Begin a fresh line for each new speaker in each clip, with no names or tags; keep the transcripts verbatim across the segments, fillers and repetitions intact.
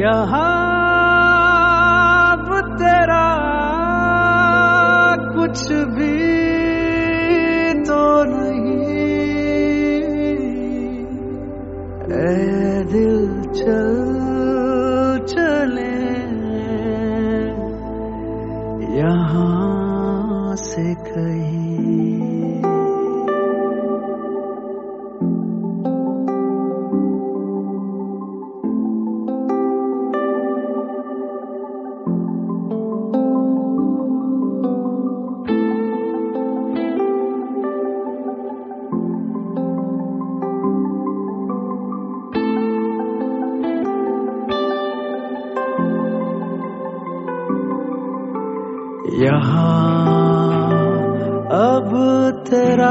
यहाँ अब तेरा कुछ भी तो नहीं। ऐ दिल चल चले यहाँ से कहीं। यहाँ अब तेरा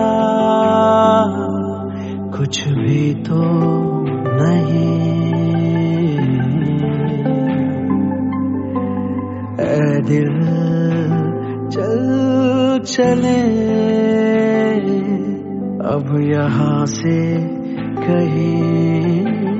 कुछ भी तो नहीं। ऐ दिल चल चले अब यहाँ से कहीं।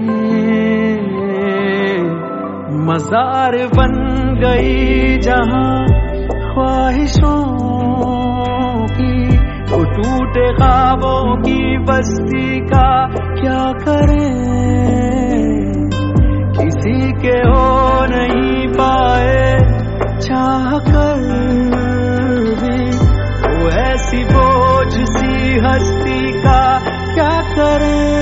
मज़ार बन गई जहाँ ख्वाहिशों की, तो टूटे ख्वाबों की बस्ती का क्या करें। किसी के हो नहीं पाए चाह कर भी, वो ऐसी बोझ सी हस्ती का क्या करें।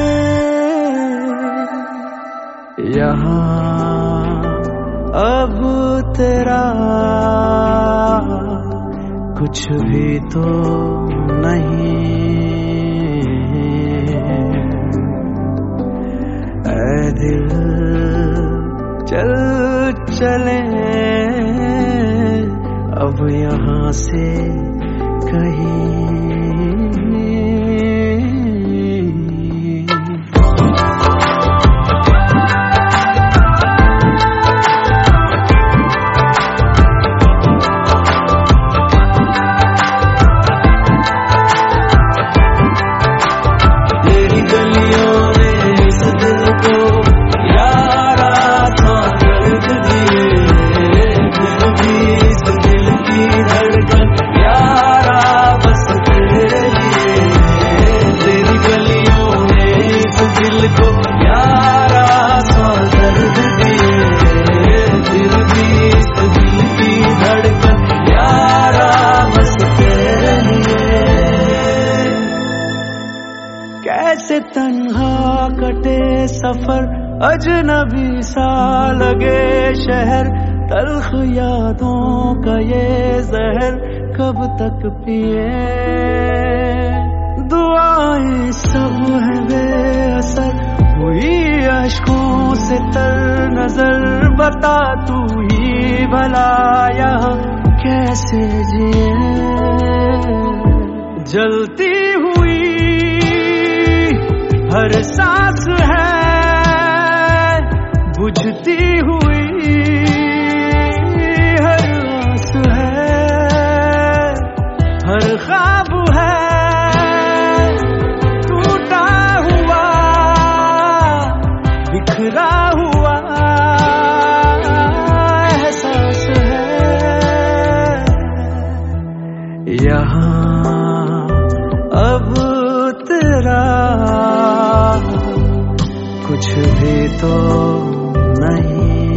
यहाँ अब तेरा कुछ भी तो नहीं। ऐ दिल चल चले अब यहाँ से कहीं। कैसे तन्हा कटे सफर, अजनबी सा लगे शहर, तल्ख यादों का ये जहर कब तक पिए। दुआएं सब है बेअसर, हुई अश्कों से तर नजर, बता तू ही भला यहाँ कैसे जिए। जलती हुई हर सांस है, बुझती हुई हर आस है, हर ख्वाब है टूटा हुआ बिखरा हुआ एहसास है। यहाँ अब तेरा कुछ भी तो नहीं।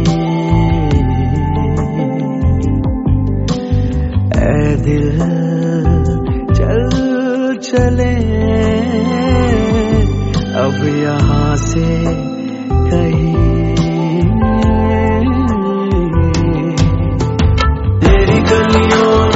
ऐ दिल चल चले अब यहाँ से कहीं। तेरी गलियों